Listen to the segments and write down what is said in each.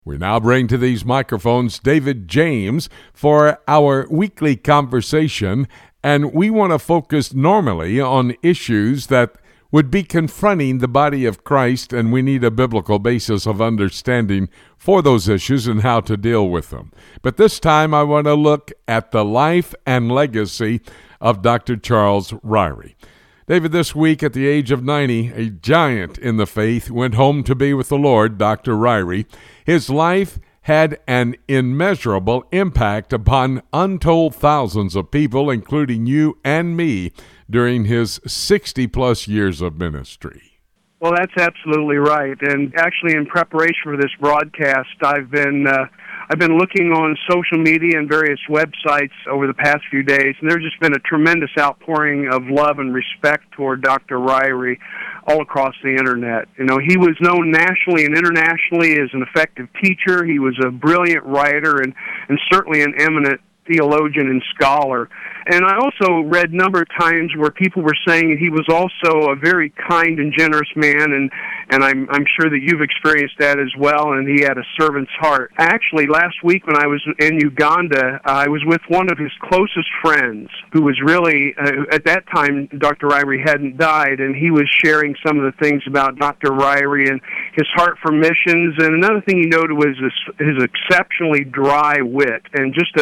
We now bring to these microphones David James for our weekly conversation, and we want to focus normally on issues that would be confronting the body of Christ, and we need a biblical basis of understanding for those issues and how to deal with them. But this time I want to look at the life and legacy of Dr. Charles Ryrie. David, this week at the age of 90, a giant in the faith, went home to be with the Lord, Dr. Ryrie. His life had an immeasurable impact upon untold thousands of people, including you and me, during his 60-plus years of ministry. Well, that's absolutely right. And actually, in preparation for this broadcast, I've been looking on social media and various websites over the past few days, and there's just been a tremendous outpouring of love and respect toward Dr. Ryrie all across the Internet. You know, he was known nationally and internationally as an effective teacher. He was a brilliant writer and certainly an eminent theologian and scholar. And I also read a number of times where people were saying he was also a very kind and generous man, and I'm sure that you've experienced that as well, and he had a servant's heart. Actually, last week when I was in Uganda, I was with one of his closest friends who was really, at that time, Dr. Ryrie hadn't died, and he was sharing some of the things about Dr. Ryrie and his heart for missions. And another thing he noted was his exceptionally dry wit, and just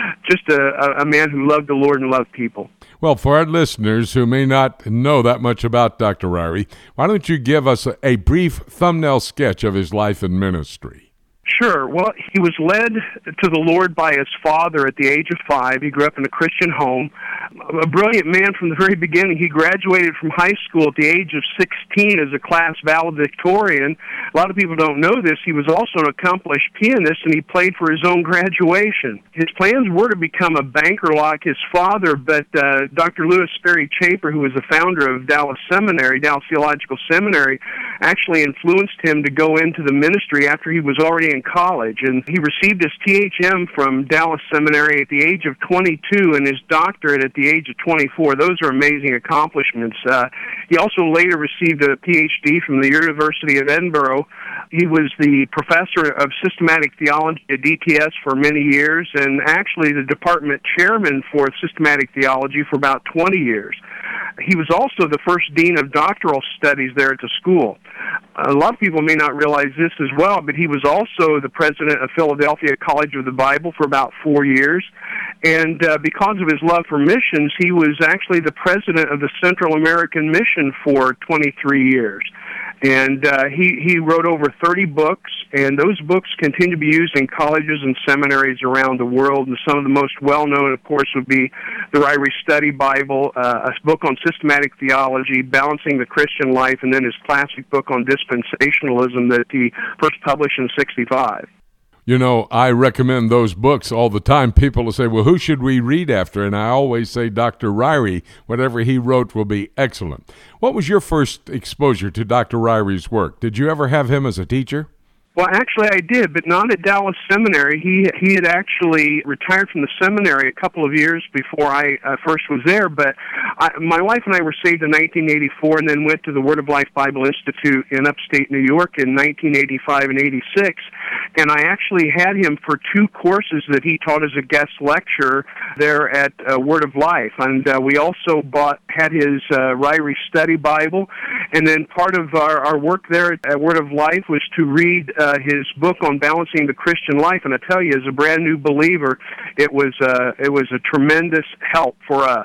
a man who loved the Lord and loved people. Well, for our listeners who may not know that much about Dr. Ryrie, why don't you give us a brief thumbnail sketch of his life and ministry? Sure. Well, he was led to the Lord by his father at the age of 5. He grew up in a Christian home. A brilliant man from the very beginning. He graduated from high school at the age of 16 as a class valedictorian. A lot of people don't know this. He was also an accomplished pianist, and he played for his own graduation. His plans were to become a banker like his father, but Dr. Lewis Sperry Chafer, who was the founder of Dallas Theological Seminary, actually influenced him to go into the ministry after he was already in college, and he received his THM from Dallas Seminary at the age of 22 and his doctorate at the age of 24. Those are amazing accomplishments. He also later received a PhD from the University of Edinburgh. He was the professor of systematic theology at DTS for many years, and actually the department chairman for systematic theology for about 20 years. He was also the first dean of doctoral studies there at the school. A lot of people may not realize this as well, but he was also the president of Philadelphia College of the Bible for about 4 years. And because of his love for missions, he was actually the president of the Central American Mission for 23 years. And he wrote over 30 books, and those books continue to be used in colleges and seminaries around the world. And some of the most well-known, of course, would be the Ryrie Study Bible, a book on systematic theology, Balancing the Christian Life, and then his classic book on dispensationalism that he first published in '65. You know, I recommend those books all the time. People will say, well, who should we read after? And I always say Dr. Ryrie. Whatever he wrote will be excellent. What was your first exposure to Dr. Ryrie's work? Did you ever have him as a teacher? Well, actually, I did, but not at Dallas Seminary. He had actually retired from the seminary a couple of years before I first was there, but my wife and I were saved in 1984 and then went to the Word of Life Bible Institute in upstate New York in 1985 and 86, and I actually had him for 2 courses that he taught as a guest lecturer there at Word of Life, and we also had his Ryrie Study Bible, and then part of our work there at Word of Life was to read his book on balancing the Christian life, and I tell you, as a brand new believer, it was a tremendous help for us.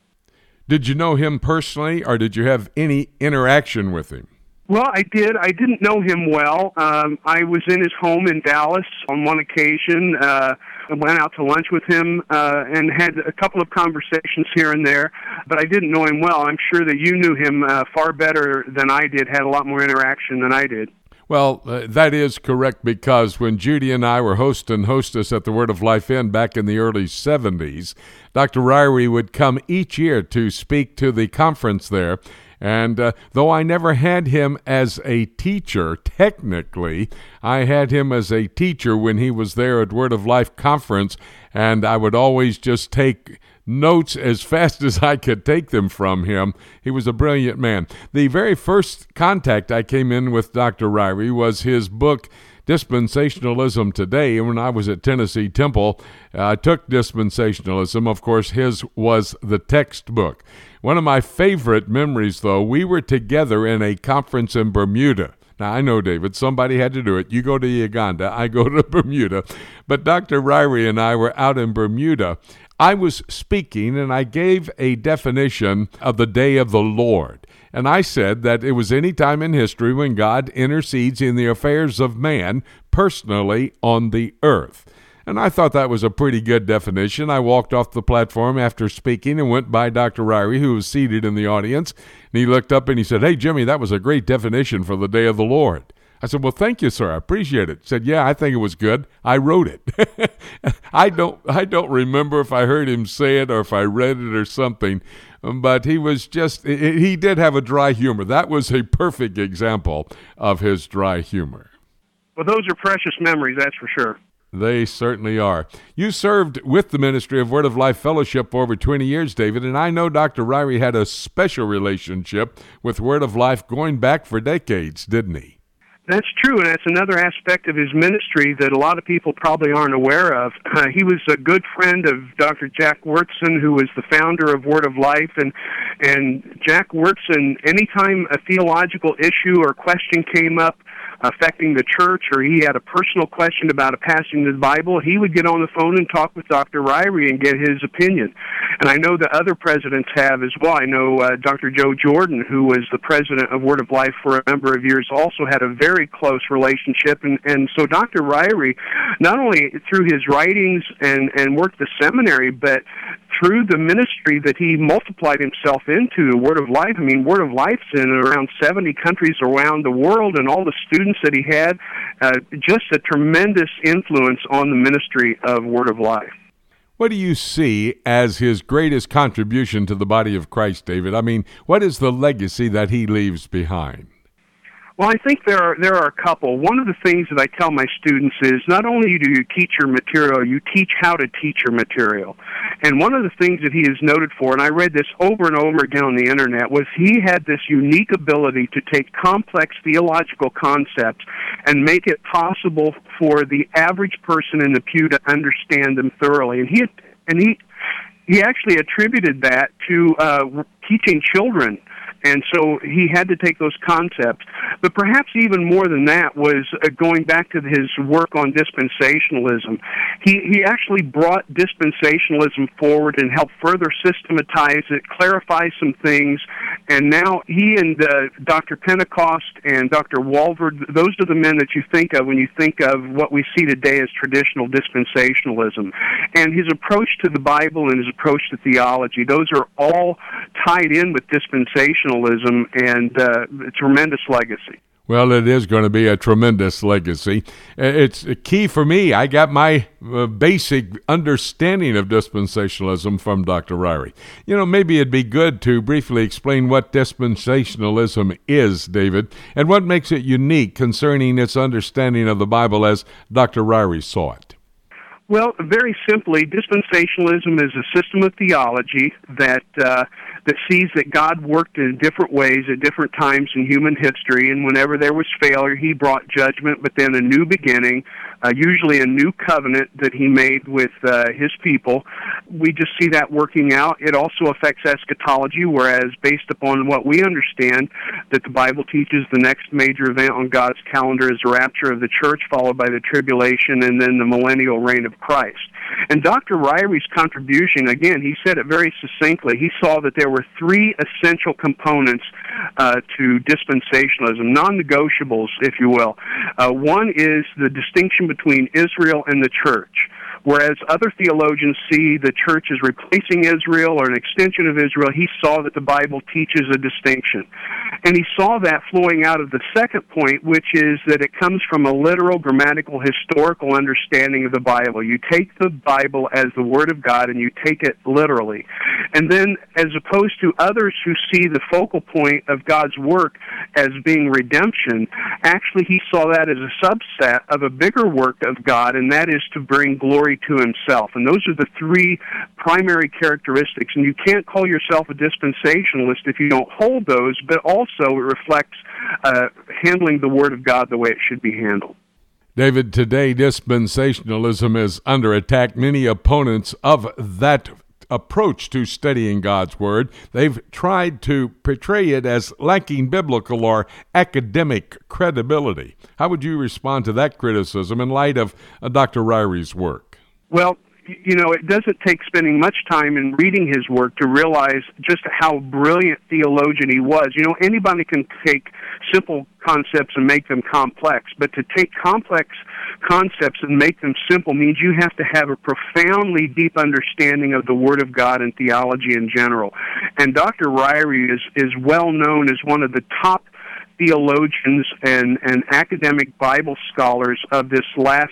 Did you know him personally, or did you have any interaction with him? Well, I did. I didn't know him well. I was in his home in Dallas on one occasion. I went out to lunch with him and had a couple of conversations here and there, but I didn't know him well. I'm sure that you knew him far better than I did, had a lot more interaction than I did. Well, that is correct, because when Judy and I were host and hostess at the Word of Life Inn back in the early 70s, Dr. Ryrie would come each year to speak to the conference there. And though I never had him as a teacher, technically, I had him as a teacher when he was there at Word of Life Conference, and I would always just take notes as fast as I could take them from him. He was a brilliant man. The very first contact I came in with Dr. Ryrie was his book, dispensationalism today. When I was at Tennessee Temple, I took dispensationalism. Of course, his was the textbook. One of my favorite memories, though, we were together in a conference in Bermuda. Now, I know, David, somebody had to do it. You go to Uganda, I go to Bermuda. But Dr. Ryrie and I were out in Bermuda. I was speaking, and I gave a definition of the day of the Lord. And I said that it was any time in history when God intercedes in the affairs of man personally on the earth. And I thought that was a pretty good definition. I walked off the platform after speaking and went by Dr. Ryrie, who was seated in the audience. And he looked up and he said, "Hey, Jimmy, that was a great definition for the day of the Lord." I said, "Well, thank you, sir. I appreciate it." He said, "Yeah, I think it was good. I wrote it." I don't remember if I heard him say it or if I read it or something, but he did have a dry humor. That was a perfect example of his dry humor. Well, those are precious memories, that's for sure. They certainly are. You served with the Ministry of Word of Life Fellowship for over 20 years, David, and I know Dr. Ryrie had a special relationship with Word of Life going back for decades, didn't he? That's true, and that's another aspect of his ministry that a lot of people probably aren't aware of. He was a good friend of Dr. Jack Wyrtzen, who was the founder of Word of Life, and Jack Wyrtzen, anytime a theological issue or question came up affecting the church, or he had a personal question about a passage of the Bible, he would get on the phone and talk with Dr. Ryrie and get his opinion. And I know the other presidents have as well. I know Dr. Joe Jordan, who was the president of Word of Life for a number of years, also had a very close relationship. And so Dr. Ryrie, not only through his writings and work at the seminary, but through the ministry that he multiplied himself into, Word of Life. I mean, Word of Life's in around 70 countries around the world, and all the students that he had, just a tremendous influence on the ministry of Word of Life. What do you see as his greatest contribution to the body of Christ, David? I mean, what is the legacy that he leaves behind? Well, I think there are a couple. One of the things that I tell my students is not only do you teach your material, you teach how to teach your material. And one of the things that he is noted for, and I read this over and over again on the internet, was he had this unique ability to take complex theological concepts and make it possible for the average person in the pew to understand them thoroughly. And he actually attributed that to teaching children. And so he had to take those concepts. But perhaps even more than that was going back to his work on dispensationalism. He actually brought dispensationalism forward and helped further systematize it, clarify some things. And now he and Dr. Pentecost and Dr. Walvoord, those are the men that you think of when you think of what we see today as traditional dispensationalism. And his approach to the Bible and his approach to theology, those are all tied in with dispensationalism and a tremendous legacy. Well, it is going to be a tremendous legacy. It's key for me. I got my basic understanding of dispensationalism from Dr. Ryrie. You know, maybe it'd be good to briefly explain what dispensationalism is, David, and what makes it unique concerning its understanding of the Bible as Dr. Ryrie saw it. Well, very simply, dispensationalism is a system of theology that sees that God worked in different ways at different times in human history, and whenever there was failure, he brought judgment, but then a new beginning, usually a new covenant that he made with his people. We just see that working out. It also affects eschatology, whereas based upon what we understand, that the Bible teaches the next major event on God's calendar is the rapture of the church, followed by the tribulation, and then the millennial reign of Christ. And Dr. Ryrie's contribution, again, he said it very succinctly. He saw that there were three essential components to dispensationalism, non-negotiables, if you will. One is the distinction between Israel and the church. Whereas other theologians see the church as replacing Israel or an extension of Israel, he saw that the Bible teaches a distinction. And he saw that flowing out of the second point, which is that it comes from a literal, grammatical, historical understanding of the Bible. You take the Bible as the Word of God and you take it literally. And then, as opposed to others who see the focal point of God's work as being redemption, actually he saw that as a subset of a bigger work of God, and that is to bring glory to himself. And those are the three primary characteristics. And you can't call yourself a dispensationalist if you don't hold those, but also it reflects handling the Word of God the way it should be handled. David, today dispensationalism is under attack. Many opponents of that approach to studying God's Word, they've tried to portray it as lacking biblical or academic credibility. How would you respond to that criticism in light of Dr. Ryrie's work? Well, it doesn't take spending much time in reading his work to realize just how brilliant theologian he was. Anybody can take simple concepts and make them complex, but to take complex concepts and make them simple means you have to have a profoundly deep understanding of the Word of God and theology in general. And Dr. Ryrie is well known as one of the top theologians and academic Bible scholars of this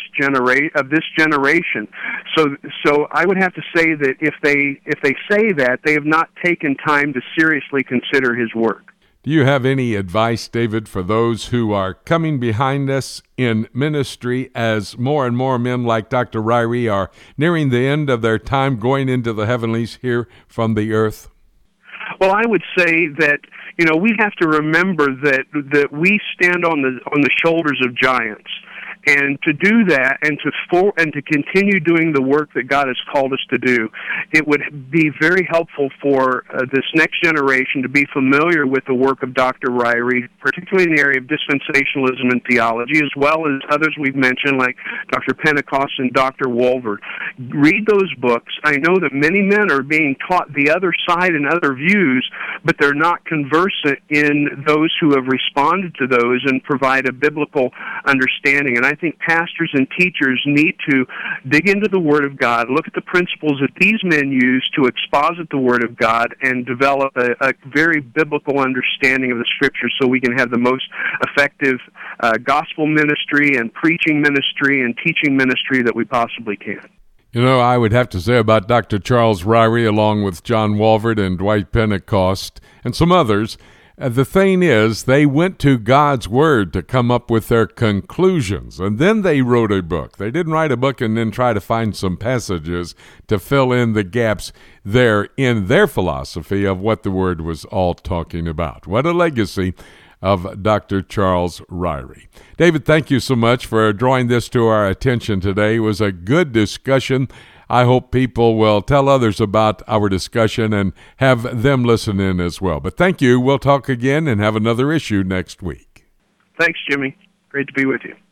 generation. So I would have to say that if they say that, they have not taken time to seriously consider his work. Do you have any advice, David, for those who are coming behind us in ministry as more and more men like Dr. Ryrie are nearing the end of their time going into the heavenlies here from the earth? Well, I would say that we have to remember that we stand on the shoulders of giants. And to do that, and to continue doing the work that God has called us to do, it would be very helpful for this next generation to be familiar with the work of Dr. Ryrie, particularly in the area of dispensationalism and theology, as well as others we've mentioned, like Dr. Pentecost and Dr. Walvoord. Read those books. I know that many men are being taught the other side and other views, but they're not conversant in those who have responded to those and provide a biblical understanding. And I think pastors and teachers need to dig into the Word of God, look at the principles that these men use to exposit the Word of God, and develop a very biblical understanding of the Scriptures so we can have the most effective gospel ministry and preaching ministry and teaching ministry that we possibly can. I would have to say about Dr. Charles Ryrie, along with John Walvoord and Dwight Pentecost and some others, the thing is, they went to God's Word to come up with their conclusions, and then they wrote a book. They didn't write a book and then try to find some passages to fill in the gaps there in their philosophy of what the Word was all talking about. What a legacy of Dr. Charles Ryrie. David, thank you so much for drawing this to our attention today. It was a good discussion. I hope people will tell others about our discussion and have them listen in as well. But thank you. We'll talk again and have another issue next week. Thanks, Jimmy. Great to be with you.